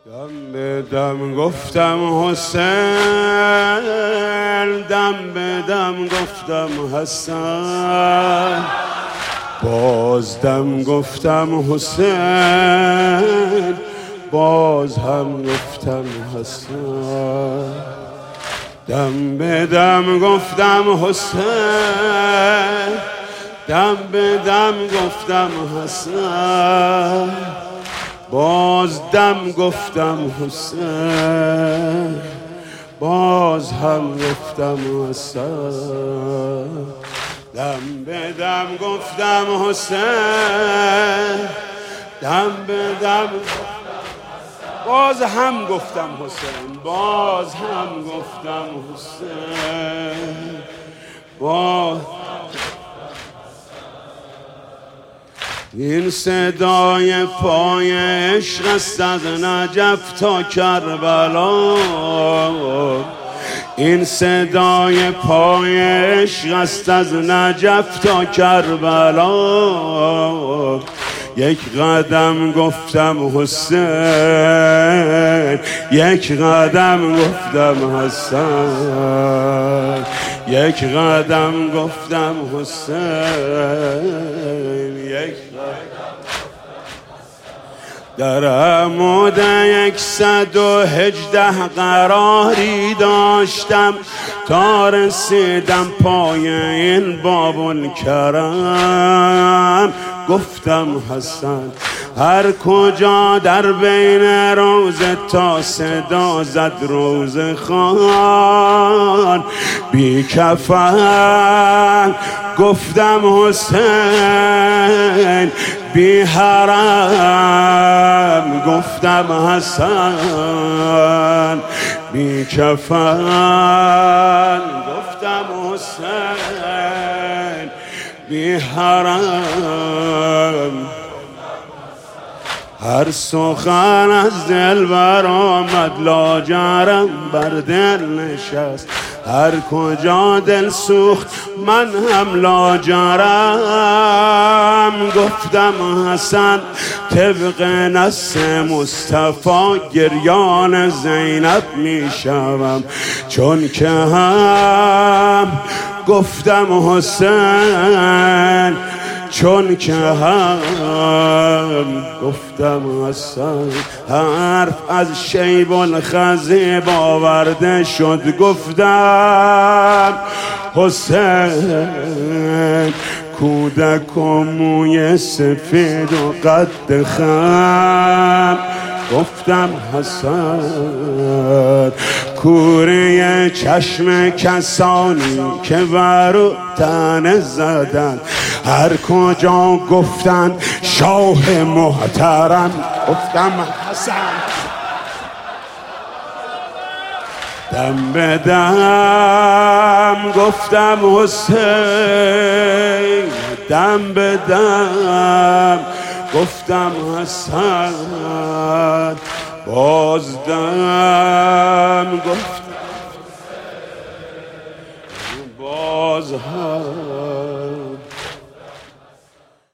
دم به دم گفتم حسین، دم به دم گفتم حسن، باز دم گفتم حسین، باز هم گفتم حسن. دم به دم گفتم حسین، دم به دم گفتم حسن، باز دم گفتم حسین، باز هم گفتم حسن. دم به دم گفتم حسین، دم به دم باز هم گفتم حسین، باز هم گفتم حسین، باز این صدای پای عشق است از نجف تا کربلا، این صدای پای عشق است از نجف تا کربلا. یک قدم گفتم حسین، یک قدم گفتم حسن، یک قدم گفتم حسین، یک در عمود 118 قراری داشتم تا رسیدم پای این باب‌الکرم. گفتم حسن هر کجا در بین روز تا صدا زد روز خان بی کفن. گفتم حسین بی حرم، گفتم حسن بی کفن، گفتم حسین بی حرم. هر سخن از دل برآمد لاجرم بر دل نشست، هر کجا دل سوخت من هم لاجرم. گفتم حسن طبق نص مصطفی گریان زینب می شوم، چون که هم گفتم حسین، چون که هم گفتم حسن. حرف از شیب الخضیب آورده شد، گفتم حسین کودک و موی سفید و قد خم. گفتم حسن کوره چشم کسانی که برو تنه زدن، هر کجا گفتن شاه محترم. گفتم حسن دم به دم گفتم حسین، دم به دم گفتم حسن، باز دم گفتم